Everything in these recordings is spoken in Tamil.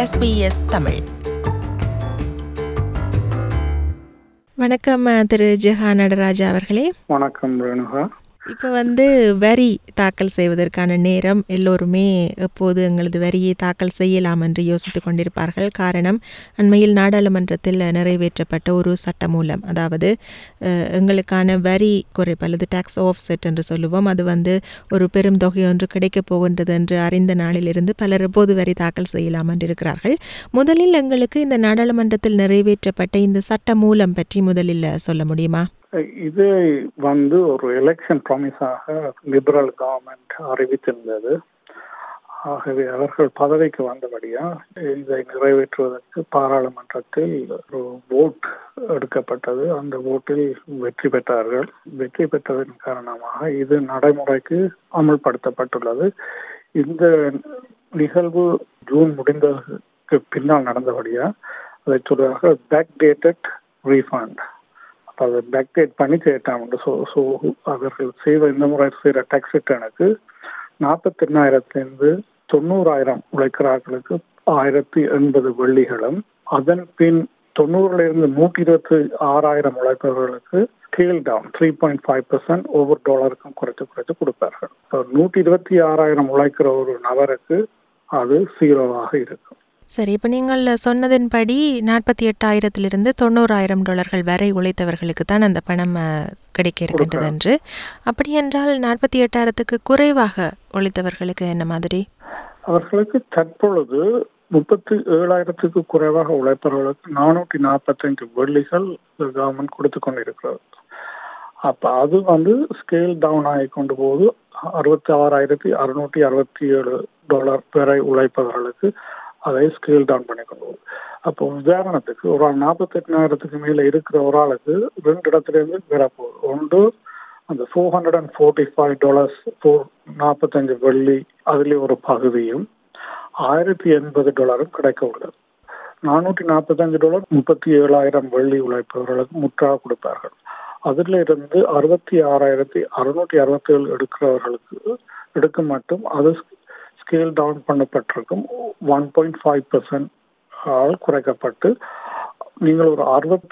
SBS தமிழ். வணக்கம் திரு ஜெஹா நடராஜா அவர்களே. வணக்கம் ரேணுகா. இப்போ வரி தாக்கல் செய்வதற்கான நேரம், எல்லோருமே எப்போது எங்களது வரியை தாக்கல் செய்யலாம் என்று யோசித்துக் கொண்டிருப்பார்கள். காரணம், அண்மையில் நாடாளுமன்றத்தில் நிறைவேற்றப்பட்ட ஒரு சட்டமூலம், அதாவது எங்களுக்கான வரி குறைப்பு அல்லது டாக்ஸ் ஆஃப் செட் என்று சொல்லுவோம். அது ஒரு பெரும் தொகை ஒன்று கிடைக்கப் போகின்றது என்று அறிந்த நாளிலிருந்து பலர் எப்போது வரி தாக்கல் செய்யலாம் என்று இருக்கிறார்கள். முதலில் எங்களுக்கு இந்த நாடாளுமன்றத்தில் நிறைவேற்றப்பட்ட இந்த சட்டமூலம் பற்றி முதலில் சொல்ல முடியுமா? இது ஒரு எலெக்ஷன் ப்ராமிஸாக லிபரல் கவர்மெண்ட் அறிவித்திருந்தது. ஆகவே அவர்கள் பதவிக்கு வந்தபடியா இதை நிறைவேற்றுவதற்கு பாராளுமன்றத்தில் ஒரு ஓட் எடுக்கப்பட்டது. அந்த ஓட்டில் வெற்றி பெற்றார்கள். வெற்றி பெற்றதன் காரணமாக இது நடைமுறைக்கு அமல்படுத்தப்பட்டுள்ளது. இந்த நிகழ்வு ஜூன் முடிந்ததற்கு பின்னால் நடந்தபடியா அதை சொல்வதாக பேக் டேட்டட் ரீஃபண்ட், அதை பேக்டேட் பண்ணி கேட்டாங்க. ஸோ அவர்கள் இந்த முறை செய்கிற டாக்ஸ் ரிட்டர்னுக்கு 48,000 90,000 உழைக்கிறார்களுக்கு 1,080 வெள்ளிகளும், அதன் பின் 90 126,000 உழைப்பவர்களுக்கு ஸ்கேல் டவுன் 3.5% ஒவ்வொரு டாலருக்கும் குறைத்து கொடுப்பார்கள். 126,000 உழைக்கிற ஒரு நபருக்கு அது 0 இருக்கும். சரி, இப்போ நீங்கள் சொன்னதன்படி 48,000 $90,000 வரை உழைத்தவர்களுக்கு தான் அந்த பணம் கிடைக்க இருக்கின்றது என்று. அப்படி என்றால் 48,000 குறைவாக உழைத்தவர்களுக்கு என்ன மாதிரி? அவர்களுக்கு தற்பொழுது 37,000 குறைவாக உழைப்பவர்களுக்கு 445 வெள்ளிகள் கவர்மெண்ட் கொடுத்து கொண்டிருக்கிறது. அப்ப அது ஸ்கேல் டவுன் ஆகி கொண்டு போது $66,667 வரை உழைப்பவர்களுக்கு அதை ஸ்கேல் டவுன் பண்ணி கொண்டு போகுது. அப்போ உதாரணத்துக்கு ஒரு 48,000 மேல இருக்கிற ஒரு ஆளுக்கு 2 இடத்துலேருந்து பெறப்போகுது. ஒன்று அந்த $445 45 வெள்ளி, அதுல ஒரு பகுதியும் $1,080 கிடைக்க உள்ளது. $445 37,000 வெள்ளி உழைப்பவர்களுக்கு முற்றாக கொடுப்பார்கள். அதுல இருந்து 66,667 எடுக்கிறவர்களுக்கு எடுக்க மட்டும் அது ஸ்கேல் டவுன் பண்ணப்பட்டிருக்கும். 1.5% குறைக்கப்பட்டு நீங்கள் ஒரு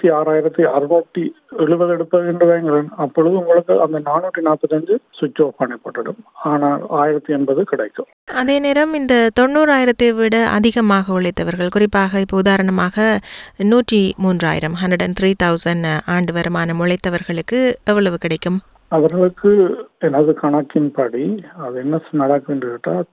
66,670 எடுப்பதுன்றவங்க அப்பொழுது உங்களுக்கு அந்த 445 சுவிட்ச் ஆஃப் பண்ணப்பட்டுடும். ஆனால் 1,080 கிடைக்கும். அதே நேரம் இந்த 90,000 விட அதிகமாக உழைத்தவர்கள், குறிப்பாக இப்போ உதாரணமாக 103,000 103,000 ஆண்டு வருமானம் உழைத்தவர்களுக்கு எவ்வளவு கிடைக்கும்? அவர்களுக்கு எனது கணக்கின்படி அது என்ன நடக்கும் என்று கேட்டால்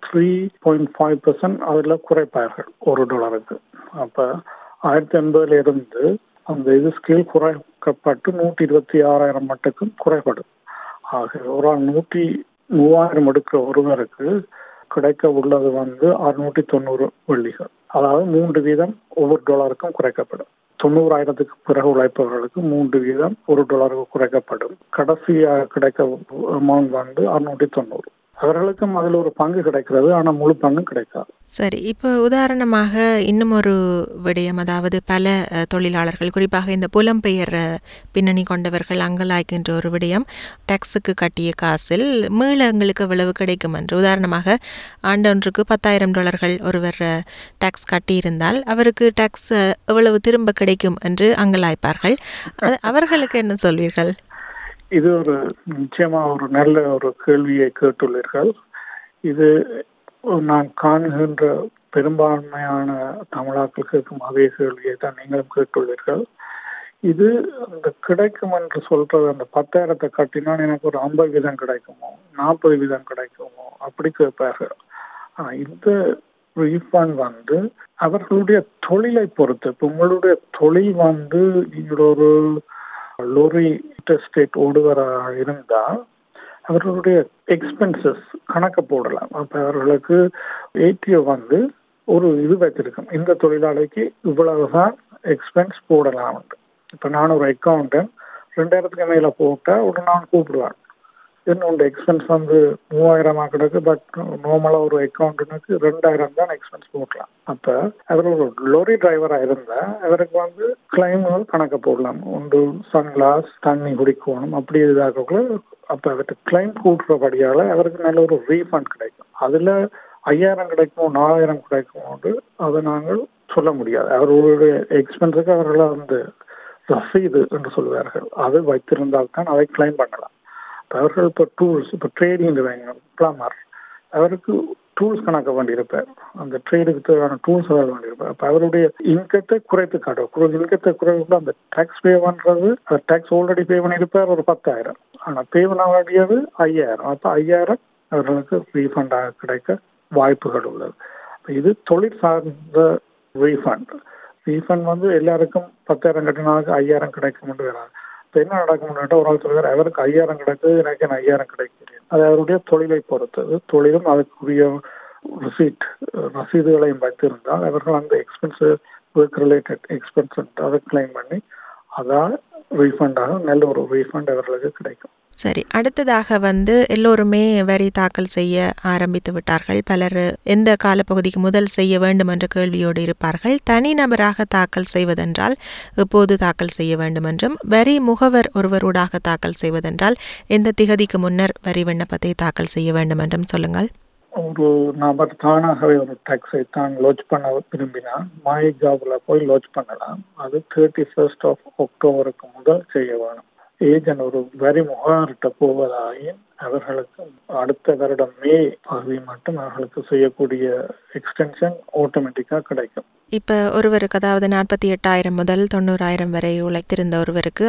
3.5% அதில் குறைப்பார்கள் ஒரு டாலருக்கு. அப்போ 1,080 இருந்து அந்த இது ஸ்கேல் குறைக்கப்பட்டு 126,000 மட்டுக்கும் குறைபடும். ஆக ஒரு 103,000 எடுக்கிற ஒருவருக்கு கிடைக்க உள்ளது 690 வெள்ளிகள். அதாவது 3% ஒவ்வொரு டாலருக்கும் குறைக்கப்படும். 90,000 பிறகு உழைப்பவர்களுக்கு 3% ஒரு டாலருக்கு குறைக்கப்படும். கடைசியாக கிடைக்க அமௌண்ட் 690. அவர்களுக்கும் அதில் ஒரு பங்கு கிடைக்கிறது, ஆனால் முழு பங்கு கிடைக்காது. சரி, இப்போ உதாரணமாக இன்னும் ஒரு விடயம், அதாவது பல தொழிலாளர்கள், குறிப்பாக இந்த புலம்பெயர் பின்னணி கொண்டவர்கள் அங்கலாய்க்கின்ற ஒரு விடயம், டாக்ஸுக்கு கட்டிய காசில் மீள எங்களுக்கு எவ்வளவு கிடைக்கும் என்று. உதாரணமாக ஆண்டொன்றுக்கு $10,000 ஒருவர் டாக்ஸ் கட்டியிருந்தால் அவருக்கு டாக்ஸ் எவ்வளவு திரும்ப கிடைக்கும் என்று அங்கலாய்ப்பார்கள். அவர்களுக்கு என்ன சொல்வீர்கள்? இது நிச்சயமா ஒரு நல்ல ஒரு கேள்வியை கேட்டுள்ளீர்கள். இது நான் காணுகின்ற பெரும்பான்மையான தமிழாக்கள் கேட்கும் அதே கேள்வியை தான் நீங்களும் கேட்டுள்ளீர்கள். இது அந்த கிடைக்கும் என்று சொல்றது, அந்த 10,000 கட்டினால் எனக்கு ஒரு 50% கிடைக்குமோ 40% கிடைக்குமோ அப்படி கேட்பார்கள். இந்த ரீஃபண்ட் அவர்களுடைய தொழிலை பொறுத்து. இப்போ உங்களுடைய தொழில் நீங்கள் ஒரு லோரி ஸ்டேட் ஓடுவராக இருந்தால் அவர்களுடைய எக்ஸ்பென்சஸ் கணக்கு போடலாம். அப்போ அவர்களுக்கு ஏடிஓ ஒரு இது வைத்திருக்கும், இந்த தொழிலாளிக்கு இவ்வளவுதான் எக்ஸ்பென்ஸ் போடலாம். இப்போ நான் ஒரு அக்கௌண்டன்ட் 2,000 மேலே போட்டால் ஒரு நான் கூப்பிடுவேன், என்னோட எக்ஸ்பென்ஸ் 3,000 கிடக்கு, பட் நார்மலாக ஒரு அக்கௌண்டனுக்கு 2,000 தான் எக்ஸ்பென்ஸ் போடலாம். அப்போ அவர் ஒரு லோரி டிரைவராக இருந்தால் அவருக்கு கிளைம்கள் கணக்கு போடலாம். ஒன்று சன்கிளாஸ், தண்ணி குடிக்கணும், அப்படி இதாகக்குள்ள அப்போ அவர்கிட்ட கிளைம் கூட்டுறபடியால் அவருக்கு நல்ல ஒரு ரீஃபண்ட் கிடைக்கும். அதில் 5000 கிடைக்குமோ 4000 கிடைக்குமோ அதை நாங்கள் சொல்ல முடியாது. அவர்களுடைய எக்ஸ்பென்ஸுக்கு அவர்கள் வந்து ரசீது என்று சொல்வார்கள், அது வைத்திருந்தால் தான் அதை கிளைம் பண்ணலாம். அவர்கள் இப்போ டூல்ஸ், இப்போ ட்ரேடிங் பிளம்பர், அவருக்கு டூல்ஸ் கணக்க வேண்டியிருப்பார், அந்த ட்ரேடுக்கு தேவையான டூல்ஸ் அவர் வேண்டியிருப்பார். அப்போ அவருடைய இன்கத்தை குறைத்து காட்டும். இன்கத்தை குறைத்து அந்த டேக்ஸ் பே பண்ணுறது, டேக்ஸ் ஆல்ரெடி பே பண்ணியிருப்பார் ஒரு 10,000, ஆனால் பே பண்ண வேண்டியது 5000. அப்போ 5000 அவர்களுக்கு ரீஃபண்டாக கிடைக்க வாய்ப்புகள் உள்ளது. இது தொழில் சார்ந்த ரீஃபண்ட். ரீஃபண்ட் வந்து எல்லாருக்கும் 10,000 கட்டினாலும் 5000 கிடைக்கும் வராது. இப்போ என்ன நடக்கும்னு ஒரு ஆள் சொல்கிறார், அவருக்கு 5000 கிடைக்குது, எனக்கு 5000 கிடைக்குது. அது அவருடைய தொழிலை பொறுத்தது. தொழிலும் அதுக்குரிய ரசீதுகளையும் வைத்திருந்தால் அவர்கள் அந்த எக்ஸ்பென்ஸ், ஒர்க் ரிலேட்டட் எக்ஸ்பென்ஸ் அதை கிளைம் பண்ணி அதான் ரீஃபண்டாக நல்ல ஒரு ரீஃபண்ட் அவர்களுக்கு கிடைக்கும். சரி, அடுத்ததாக வந்து எல்லோருமே வரி தாக்கல் செய்ய ஆரம்பித்து விட்டார்கள். பலர் எந்த காலப்பகுதிக்கு முதல் செய்ய வேண்டும் என்ற கேள்வியோடு இருப்பார்கள். தனிநபராக தாக்கல் செய்வதென்றால் எப்போது தாக்கல் செய்ய வேண்டும் என்றும், வரி முகவர் ஒருவரோடாக தாக்கல் செய்வதென்றால் எந்த திகதிக்கு முன்னர் வரி விண்ணப்பத்தை தாக்கல் செய்ய வேண்டும் என்றும் சொல்லுங்கள். ஒரு நபர் தானாகவே ஒரு டாக்ஸை தான் லான்ச் பண்ண விரும்பினால் மை ஜாப்ல போய் லான்ச் பண்ணலாம். அது 31 அக்டோபருக்கு முதல் செய்ய வேணும். ஏஜென்ட் ஒரு வரி முகார்கிட்ட போவதாயின் அவர்களுக்கு அடுத்த வருடம் மே பகுதி மட்டும் அவர்களுக்கு செய்யக்கூடிய எக்ஸ்டென்ஷன் ஆட்டோமேட்டிக்காக கிடைக்கும். இப்போ ஒருவருக்கு, அதாவது 48,000 முதல் 90,000 வரை உழைத்திருந்த ஒருவருக்கு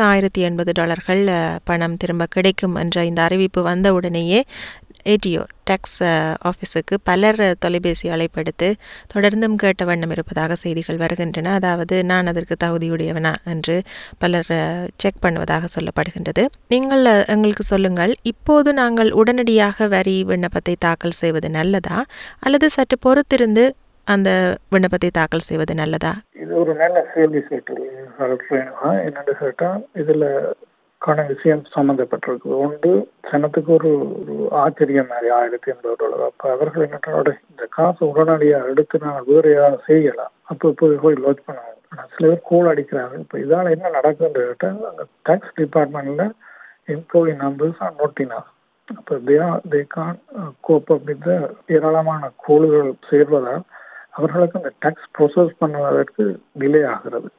$1080 பணம் திரும்ப கிடைக்கும் என்ற இந்த அறிவிப்பு வந்த உடனேயே ஏடிஓ டேக்ஸ் ஆஃபீஸுக்கு பலர் தொலைபேசி அழைப்படுத்து தொடர்ந்தும் கேட்ட வண்ணம் இருப்பதாக செய்திகள் வருகின்றன. அதாவது நான் அதற்கு தகுதியுடையவனா என்று பலர் செக் பண்ணுவதாக சொல்லப்படுகின்றது. நீங்கள் எங்களுக்கு சொல்லுங்கள், இப்போது நாங்கள் உடனடியாக வரி விண்ணப்பத்தை தாக்கல் செய்வது நல்லதா அல்லது சற்று பொறுத்திருந்து அந்த விண்ணப்பத்தை தாக்கல் செய்வது நல்லதா? இது ஒரு நல்ல கேள்வி கேட்டது. என்னென்னு கேட்டால் இதில் கான விஷயம் சம்மந்தப்பட்டிருக்கு. ஒன்று, சனத்துக்கு ஒரு ஆச்சரியம் மாதிரி $1080. அப்போ அவர்கள் என்ன, இந்த காசு உடனடியாக எடுத்து நாங்கள் வேறு ஏதாவது செய்யலாம், அப்போ போய் லான்ச் பண்ணுவாங்க. ஆனால் சில பேர் கோல் அடிக்கிறாங்க. இப்போ இதால் என்ன நடக்குதுன்னு கேட்டால், அந்த டேக்ஸ் டிபார்ட்மெண்ட்டில் employee numbers are not enough. அப்போ they Khan COPE up with ஏராளமான கோல்கள் சேர்வதால் அவர்களுக்கு அந்த டேக்ஸ் ப்ரோசஸ் பண்ணுவதற்கு டிலே ஆகிறது.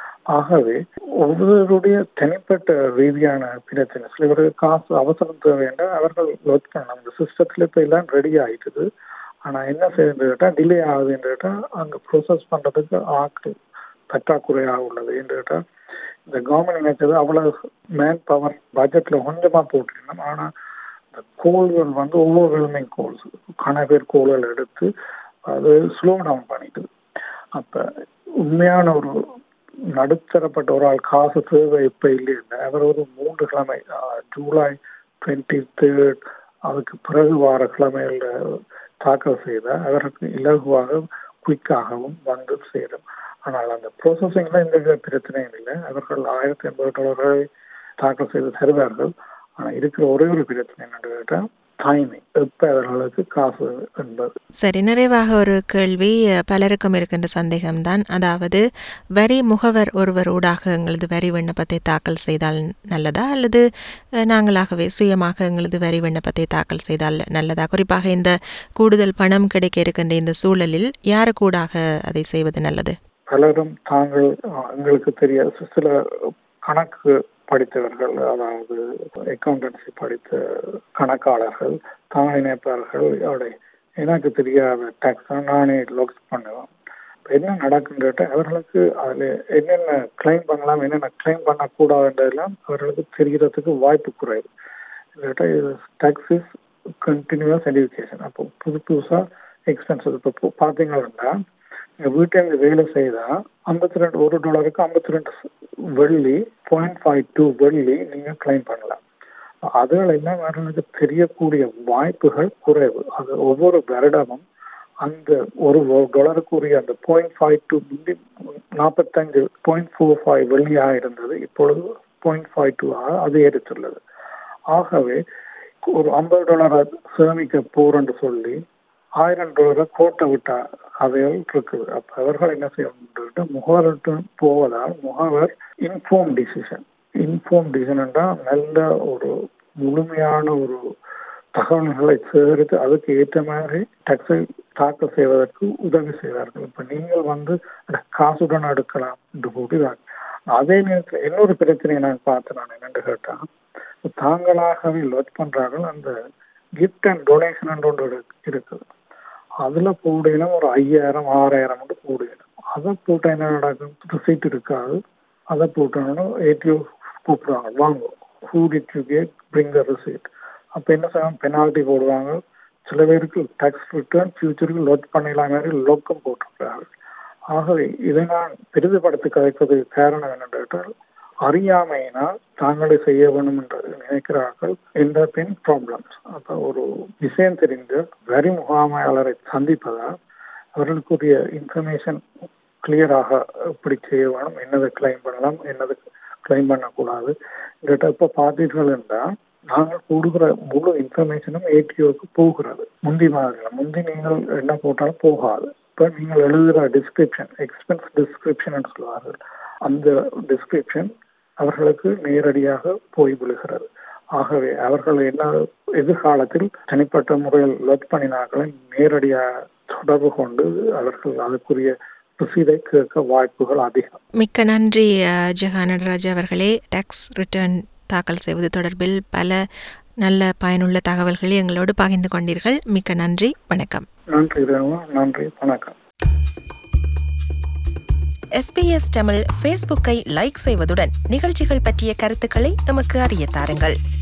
ஆகவே ஒவ்வொருவருடைய தனிப்பட்ட ரீதியான பிரச்சனை, சில பேருக்கு காசு அவசரம் தேவை என்றால் அவர்கள் லான்ச் பண்ணலாம். அந்த சிஸ்டத்தில் இப்போ எல்லாம் ரெடி ஆகிட்டுது. ஆனால் என்ன செய்யுது கேட்டால் டிலே ஆகுது என்று கேட்டால் அங்கே ப்ரோசஸ் பண்ணுறதுக்கு ஆட்கள் பற்றாக்குறையாக உள்ளது என்று கேட்டால், இந்த கவர்மெண்ட் நினைச்சது அவ்வளோ மேன் பவர் பட்ஜெட்டில் கொஞ்சமாக போட்டிருந்தோம். ஆனால் இந்த கோள்கள் வந்து ஓவர்வெல்மிங் கோல்ஸ், கன பேர் கோள்கள் எடுத்து அது ஸ்லோ டவுன் பண்ணிட்டுது. அப்போ உண்மையான ஒரு நடுத்தரப்பட்ட ஒரு ஆள் காசு தேவை இப்போ இல்லைன்னு அவர் ஒரு 3 கிழமை, ஜூலை 23 அதுக்கு பிறகு வார கிழமையில் தாக்கல் செய்த அவருக்கு இலகுவாக குயிக்காகவும் வந்து சேரும். ஆனால் அந்த ப்ரோசஸிங்கில் எந்த பிரச்சனையும் இல்லை. அவர்கள் $1080 தாக்கல் செய்து தருவார்கள். ஆனால் இருக்கிற ஒரே ஒரு பிரச்சனை என்னன்னு கேட்டால் டைமிங், எப்போ அவர்களுக்கு காசு என்பது. சரி, நிறைவாக ஒரு கேள்வி பலருக்கும் இருக்கின்ற சந்தேகம்தான். அதாவது வரி முகவர் ஒருவர் ஊடாக எங்களது வரி விண்ணப்பத்தை தாக்கல் செய்தால் நல்லதா அல்லது நாங்களாகவே சுயமாக எங்களது வரி விண்ணப்பத்தை தாக்கல் செய்தால் நல்லதா? குறிப்பாக இந்த கூடுதல் பணம் கிடைக்க இருக்கின்ற இந்த சூழலில் யாருக்கூடாக அதை செய்வது நல்லது? பலரும் தாங்கள் எங்களுக்கு தெரியாது சில கணக்கு படித்தவர்கள், அதாவது அக்கௌண்டன்சி படித்த கணக்காளர்கள் தான் நினைப்பார்கள், எனக்கு தெரியாத டேக்ஸ் தான் நானே லாக்ஸ் பண்ணுவேன். என்ன நடக்குன்னு கேட்டால் அவர்களுக்கு அதில் என்னென்ன கிளைம் பண்ணலாம், என்னென்ன கிளைம் பண்ணக்கூடாதுன்றதெல்லாம் அவர்களுக்கு தெரிகிறதுக்கு வாய்ப்பு குறைவு. கேட்டால் இது டேக்ஸ் இஸ் கண்டினியூஸ் எஜுகேஷன். அப்போ புதுசாக எக்ஸ்பென்சஸ் இப்போ பார்த்தீங்கன்னா, எங்கள் வீட்டில் வேலை செய்தால் $1 52 வெள்ளி, 0.52 வெள்ளி நீங்கள் கிளைம் பண்ணலாம். அதுகள் எல்லாம் அவர்களுக்கு தெரியக்கூடிய வாய்ப்புகள் குறைவு. அது ஒவ்வொரு வருடமும் அந்த $1 அந்த 0.52 45 வெள்ளியாக இருந்தது, இப்பொழுது 0.52 அதிகரித்துள்ளது. ஆகவே ஒரு $50 சேமிக்க போறேன்னு சொல்லி $1000 கோட்டை விட்டா கதைகள் இருக்குது. அப்போ அவர்கள் என்ன செய்யணும், முகவர்கிட்ட போவதால் முகவர் இன்ஃபார்ம் டிசிஷன் என்றால் நல்ல ஒரு முழுமையான ஒரு தகவல்களை சேகரித்து அதுக்கு ஏற்ற மாதிரி டேக்ஸை தாக்கல் செய்வதற்கு உதவி செய்வார்கள். இப்ப நீங்கள் காசுடன் எடுக்கலாம் என்று கூறிதான். அதே நேரத்தில் இன்னொரு பிரச்சனையை நான் பார்த்தேன். நான் என்னென்று கேட்டா, தாங்களாகவே லோட் பண்றார்கள். அந்த கிஃப்ட் அண்ட் டொனேஷன் ஒன்று இருக்குது. அதுல போடணும் ஒரு 5000 6000 போடணும். அதை போட்டா என்ன நடக்கும்? ரிசீட் இருக்காது. அதை போட்டோம்னா ஏடிஓ கூப்பிடுவாங்க, வாங்க who did you get, bring the receipt. அப்போ என்ன செய்வாங்க? பெனால்ட்டி போடுவாங்க. சில பேருக்கு டாக்ஸ் ரிட்டர்ன் ஃபியூச்சருக்கு லோட் பண்ணலாம் மாதிரி லோக்கம் போட்டிருக்கிறார்கள். ஆகவே இதை நான் பெரிதுபடுத்தி கதைப்பதற்கு காரணம் என்னென்று கேட்டால், அறியாமையினால் தாங்களே செய்ய வேண்டும் என்று நினைக்கிறார்கள் என்ற பெண் ப்ராப்ளம்ஸ். அப்போ ஒரு விஷயம் தெரிந்து வரி முகாமையாளரை சந்திப்பதால் அவர்களுக்குரிய இன்ஃபர்மேஷன் கிளியராக எப்படி செய்ய வேணும், என்னதை கிளைம் பண்ணலாம், என்னது கிளைம் பண்ணக்கூடாது. இப்போ பார்த்தீர்கள் என்றால் நாங்கள் கொடுக்குற முழு இன்ஃபர்மேஷனும் ஏடிஓக்கு போகிறது. முந்தி நீங்கள் என்ன போட்டாலும் போகாது. இப்போ நீங்கள் எழுதுகிற டிஸ்கிரிப்ஷன், எக்ஸ்பென்ஸ் டிஸ்கிரிப்ஷன் சொல்லுவார்கள், அந்த டிஸ்கிரிப்ஷன் அவர்களுக்கு நேரடியாக போய் விழுகிறது. ஆகவே அவர்கள் என்ன எதிர்காலத்தில் தனிப்பட்ட முறையில் லோட் பண்ணினார்களை நேரடியாக தொடர்பு கொண்டு அவர்கள் அதுக்குரிய ரசீதை கேட்க வாய்ப்புகள் அதிகம். மிக்க நன்றி ஜெகா நடராஜா அவர்களே. டாக்ஸ் ரிட்டர்ன் தாக்கல் செய்வது தொடர்பில் பல நல்ல பயனுள்ள தகவல்களை எங்களோடு பகிர்ந்து கொண்டீர்கள். மிக்க நன்றி. வணக்கம். நன்றி ரேணுகா. நன்றி. வணக்கம். SBS தமிழ் ஃபேஸ்புக்கை லைக் செய்வதுடன் நிகழ்ச்சிகள் பற்றிய கருத்துக்களை எமக்கு அறிய தாருங்கள்.